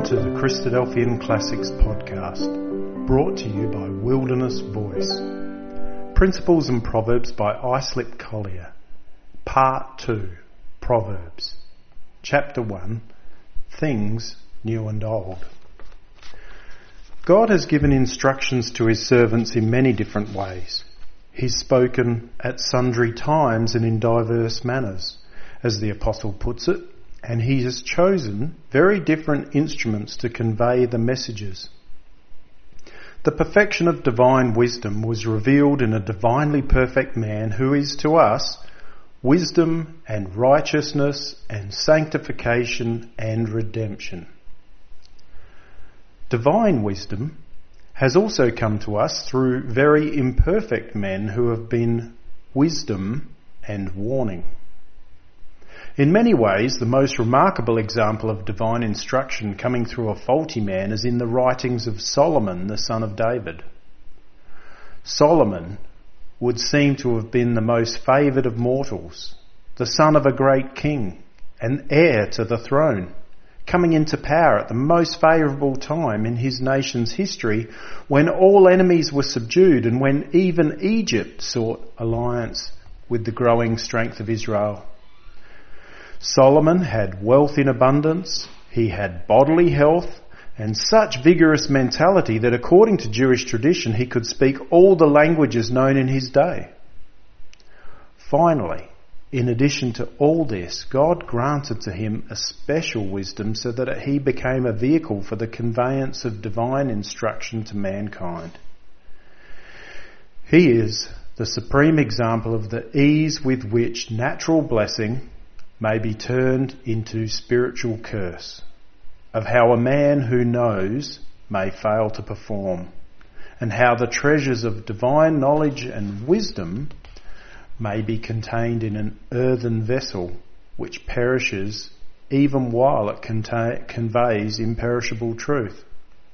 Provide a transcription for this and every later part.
to the Christadelphian Classics podcast, brought to you by Wilderness Voice. Principles and Proverbs by Islip Collier. Part 2, Proverbs. Chapter 1, Things New and Old. God has given instructions to his servants in many different ways. He's spoken at sundry times and in diverse manners, as the apostle puts it, and he has chosen very different instruments to convey the messages. The perfection of divine wisdom was revealed in a divinely perfect man who is to us wisdom and righteousness and sanctification and redemption. Divine wisdom has also come to us through very imperfect men who have been wisdom and warning. In many ways, the most remarkable example of divine instruction coming through a faulty man is in the writings of Solomon, the son of David. Solomon would seem to have been the most favoured of mortals, the son of a great king, and heir to the throne, coming into power at the most favourable time in his nation's history, when all enemies were subdued and when even Egypt sought alliance with the growing strength of Israel. Solomon had wealth in abundance, he had bodily health, and such vigorous mentality that according to Jewish tradition he could speak all the languages known in his day. Finally, in addition to all this, God granted to him a special wisdom so that he became a vehicle for the conveyance of divine instruction to mankind. He is the supreme example of the ease with which natural blessing may be turned into spiritual curse, of how a man who knows may fail to perform, and how the treasures of divine knowledge and wisdom may be contained in an earthen vessel which perishes even while it conveys imperishable truth.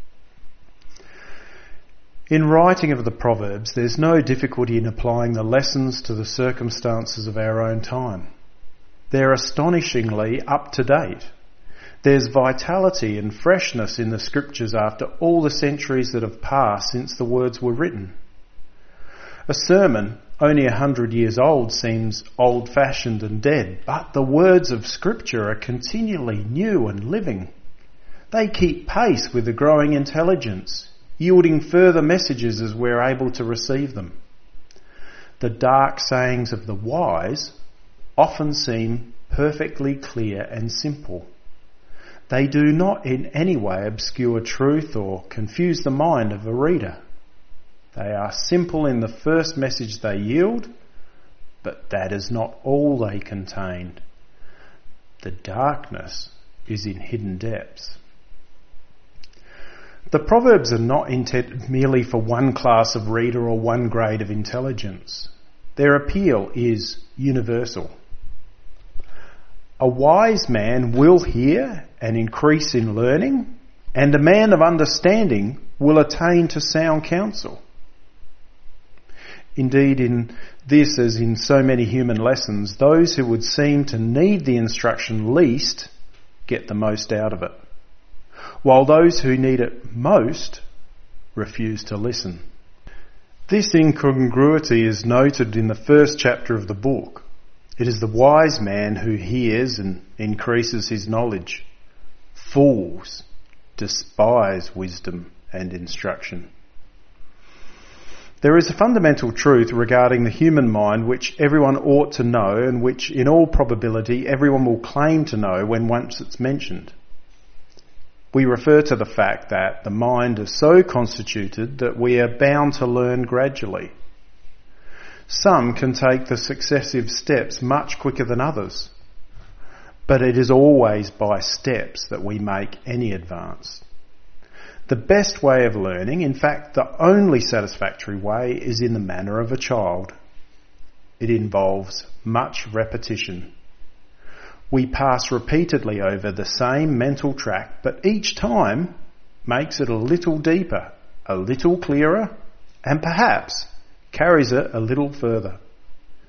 In writing of the Proverbs, there's no difficulty in applying the lessons to the circumstances of our own time. They're astonishingly up to date. There's vitality and freshness in the scriptures after all the centuries that have passed since the words were written. A sermon only 100 years old seems old-fashioned and dead, but the words of scripture are continually new and living. They keep pace with the growing intelligence, yielding further messages as we're able to receive them. The dark sayings of the wise often seem perfectly clear and simple. They do not in any way obscure truth or confuse the mind of a reader. They are simple in the first message they yield, but that is not all they contain. The darkness is in hidden depths. The Proverbs are not intended merely for one class of reader or one grade of intelligence. Their appeal is universal. A wise man will hear and increase in learning, and a man of understanding will attain to sound counsel. Indeed, in this, as in so many human lessons, those who would seem to need the instruction least get the most out of it, while those who need it most refuse to listen. This incongruity is noted in the first chapter of the book. It is the wise man who hears and increases his knowledge. Fools despise wisdom and instruction. There is a fundamental truth regarding the human mind which everyone ought to know and which in all probability everyone will claim to know when once it's mentioned. We refer to the fact that the mind is so constituted that we are bound to learn gradually. Some can take the successive steps much quicker than others, but it is always by steps that we make any advance. The best way of learning, in fact the only satisfactory way, is in the manner of a child. It involves much repetition. We pass repeatedly over the same mental track, but each time makes it a little deeper, a little clearer, and perhaps carries it a little further.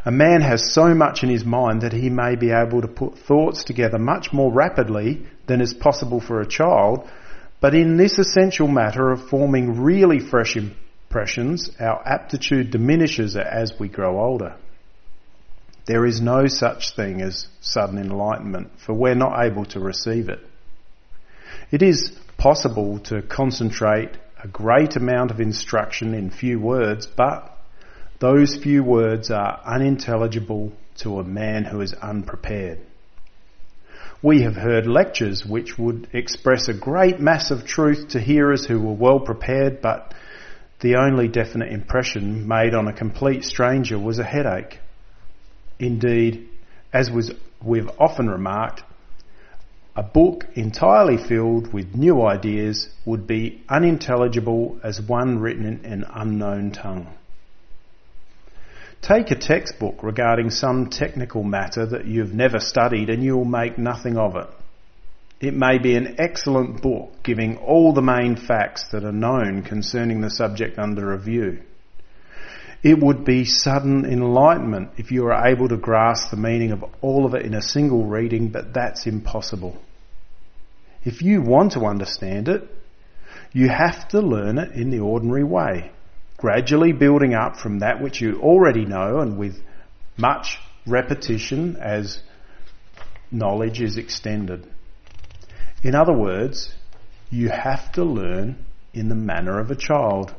A man has so much in his mind that he may be able to put thoughts together much more rapidly than is possible for a child, but in this essential matter of forming really fresh impressions, our aptitude diminishes as we grow older. There is no such thing as sudden enlightenment, for we're not able to receive it. It is possible to concentrate a great amount of instruction in few words, but those few words are unintelligible to a man who is unprepared. We have heard lectures which would express a great mass of truth to hearers who were well prepared, but the only definite impression made on a complete stranger was a headache. Indeed, as we've often remarked, a book entirely filled with new ideas would be unintelligible as one written in an unknown tongue. Take a textbook regarding some technical matter that you've never studied and you'll make nothing of it. It may be an excellent book giving all the main facts that are known concerning the subject under review. It would be sudden enlightenment if you are able to grasp the meaning of all of it in a single reading, but that's impossible. If you want to understand it, you have to learn it in the ordinary way, gradually building up from that which you already know and with much repetition as knowledge is extended. In other words, you have to learn in the manner of a child.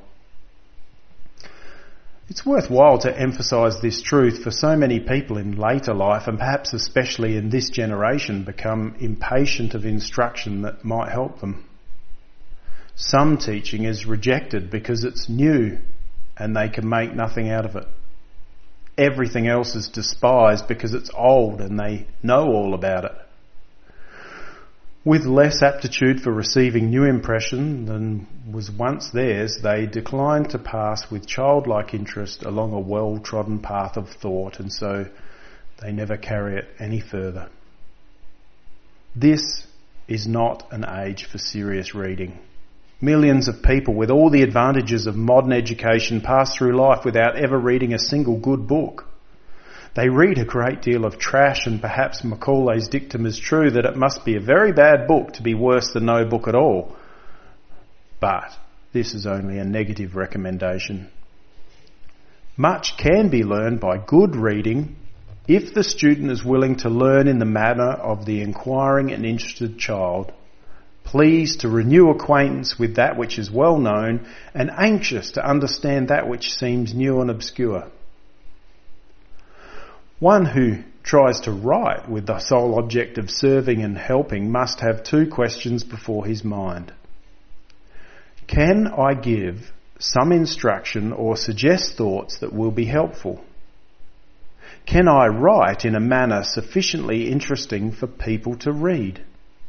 It's worthwhile to emphasise this truth, for so many people in later life, and perhaps especially in this generation, become impatient of instruction that might help them. Some teaching is rejected because it's new and they can make nothing out of it. Everything else is despised because it's old and they know all about it. With less aptitude for receiving new impression than was once theirs, they decline to pass with childlike interest along a well-trodden path of thought, and so they never carry it any further. This is not an age for serious reading. Millions of people with all the advantages of modern education pass through life without ever reading a single good book. They read a great deal of trash, and perhaps Macaulay's dictum is true that it must be a very bad book to be worse than no book at all. But this is only a negative recommendation. Much can be learned by good reading if the student is willing to learn in the manner of the inquiring and interested child, pleased to renew acquaintance with that which is well known and anxious to understand that which seems new and obscure. One who tries to write with the sole object of serving and helping must have two questions before his mind. Can I give some instruction or suggest thoughts that will be helpful? Can I write in a manner sufficiently interesting for people to read?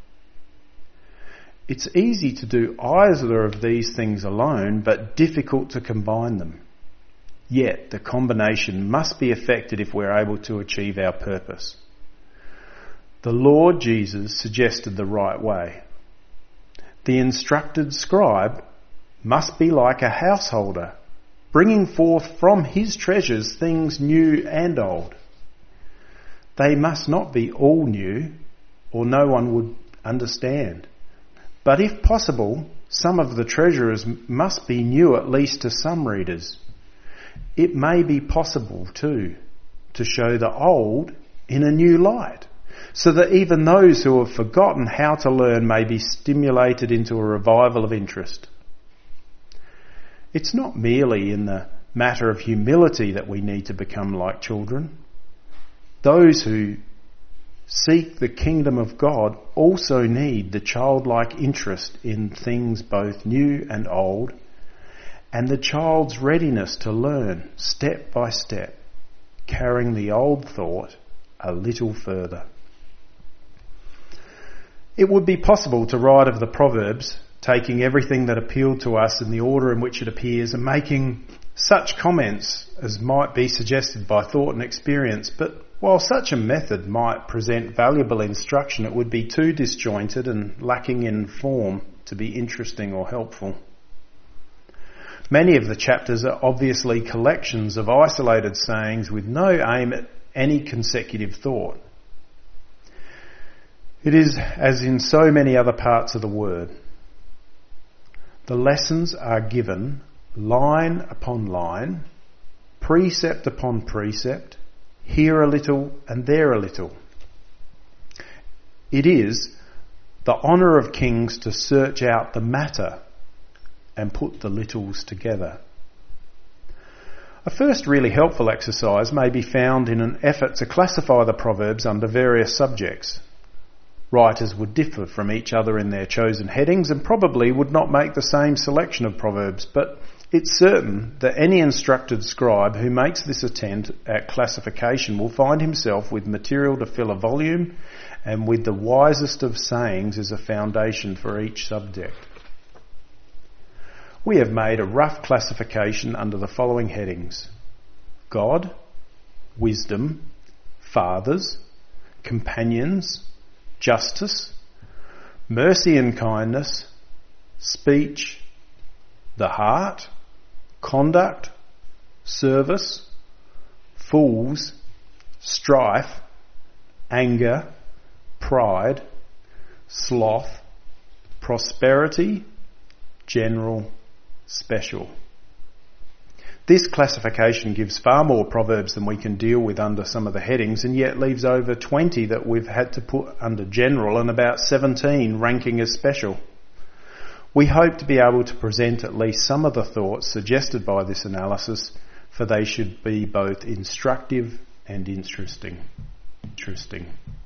It's easy to do either of these things alone, but difficult to combine them. Yet the combination must be effected if we're able to achieve our purpose. The Lord Jesus suggested the right way. The instructed scribe must be like a householder, bringing forth from his treasures things new and old. They must not be all new, or no one would understand. But if possible, some of the treasures must be new at least to some readers. It may be possible too to show the old in a new light, so that even those who have forgotten how to learn may be stimulated into a revival of interest. It's not merely in the matter of humility that we need to become like children. Those who seek the kingdom of God also need the childlike interest in things both new and old, and the child's readiness to learn step by step, carrying the old thought a little further. It would be possible to write of the Proverbs, taking everything that appealed to us in the order in which it appears and making such comments as might be suggested by thought and experience, but while such a method might present valuable instruction, it would be too disjointed and lacking in form to be interesting or helpful. Many of the chapters are obviously collections of isolated sayings with no aim at any consecutive thought. It is as in so many other parts of the Word. The lessons are given line upon line, precept upon precept, here a little and there a little. It is the honour of kings to search out the matter and put the littles together. A first really helpful exercise may be found in an effort to classify the Proverbs under various subjects. Writers would differ from each other in their chosen headings and probably would not make the same selection of Proverbs, but it's certain that any instructed scribe who makes this attempt at classification will find himself with material to fill a volume and with the wisest of sayings as a foundation for each subject. We have made a rough classification under the following headings: God, wisdom, fathers, companions, justice, mercy and kindness, speech, the heart, conduct, service, fools, strife, anger, pride, sloth, prosperity, general, special. This classification gives far more proverbs than we can deal with under some of the headings, and yet leaves over 20 that we've had to put under general and about 17 ranking as special. We hope to be able to present at least some of the thoughts suggested by this analysis, for they should be both instructive and interesting.